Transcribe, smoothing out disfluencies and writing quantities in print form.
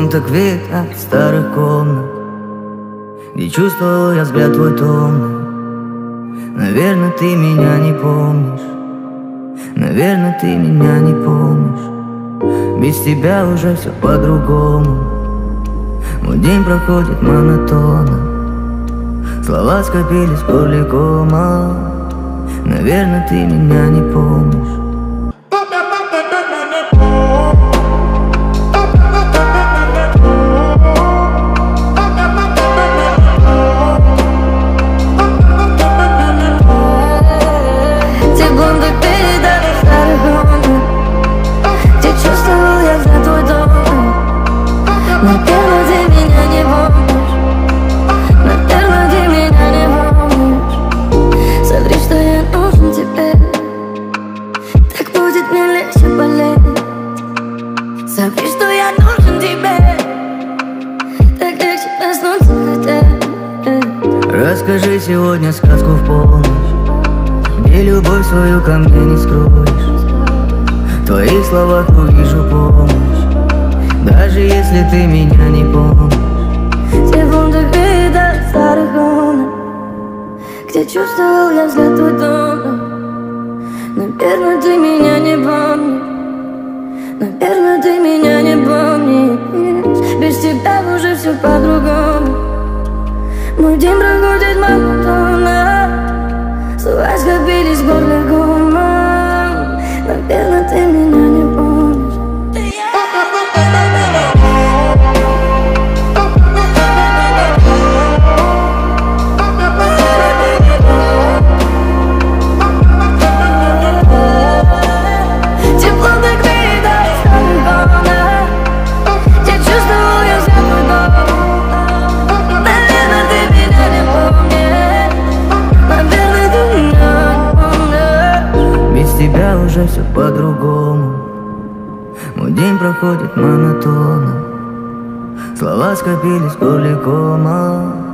так вид от старых комнат, где чувствовал я взгляд твой томный. Наверное, ты меня не помнишь, наверное, ты меня не помнишь. Без тебя уже все по-другому. Мой день проходит монотонно, слова скопились в горле кома. Наверное, ты меня не помнишь. Наверное, ты меня не помнишь, наверное, ты меня не помнишь. Соври, что я нужен тебе, так будет мне легче болеть. Соври, что я нужен тебе, так легче проснуться хотеть. Расскажи сегодня сказку в полночь, где любовь свою ко мне не скроешь. В твоих словах увижу помощь, даже если ты меня не помнишь. Те фунты вида старых комнат, где чувствовал я взгляд твой томный. Наверное, ты меня не помнишь, наверное, ты меня не помнишь. Без тебя уже все по-другому. Мой день проходит монотонно, слова скопились в горле кома. Наверное, ты меня не помнишь. Тебя уже все по-другому. Мой день проходит монотонно, слова скопились в горле кома.